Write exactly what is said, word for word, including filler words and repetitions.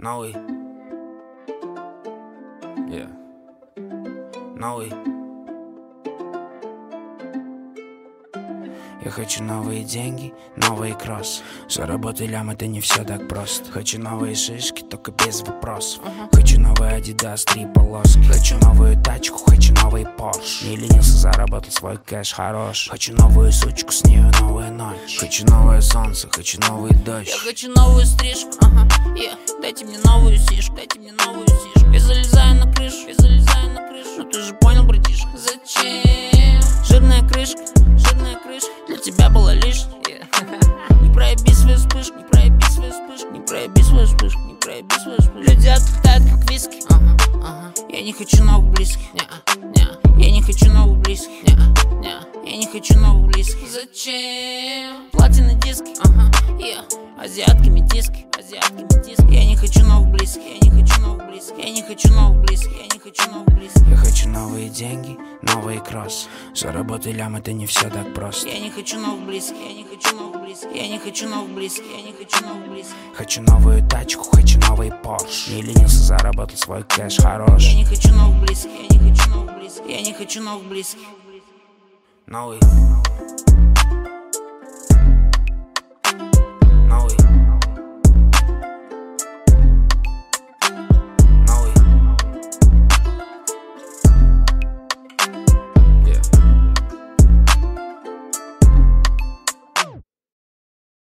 Новый. Yeah. Новый. Я хочу новые деньги, новые кросс. Заработать лям, это не все так просто. Хочу новые шишки, только без вопросов. uh-huh. Хочу новый Adidas, три полоски. Хочу новую тачку, хочу новый Porsche. Не ленился, заработал свой кэш хорош. Хочу новую сучку, с нею новая ночь. Хочу новое солнце, хочу новый дождь. Я хочу новую стрижку, ага, yeah. Дайте мне новую сишку, дайте мне новую сишку. Я залезаю на крышу, я залезаю на крышу. Ну ты же понял, братишка, зачем? Жирная крышка, жирная крышка для тебя была лишней, yeah. Не проеби свою вспышку, не проеби свою вспышку, не проеби свою вспышку, не проеби свою вспышку. Люди отлетают как виски, ага, ага. Я не хочу новых близких, не-а, не-а. Я не хочу новых близких, не-а, не-а. Я не хочу новых близких. Зачем? Платины диски, ага, yeah. Азиатками диски, азиатками диски. Я не хочу новых близких, я не хочу новых близких. Я не хочу новых близких, я не хочу новых близких. Я хочу новые деньги, новые кросс. Заработать лям, это не все так просто. Я не хочу новых близких, я не хочу новых близких. Я не хочу новых близких, я не хочу новых близких. Хочу новую тачку, хочу новый Porsche. Не ленился, заработал свой кэш хорош. Я не хочу новых близких, я не хочу новых близких. Я не хочу новых близких. Новый.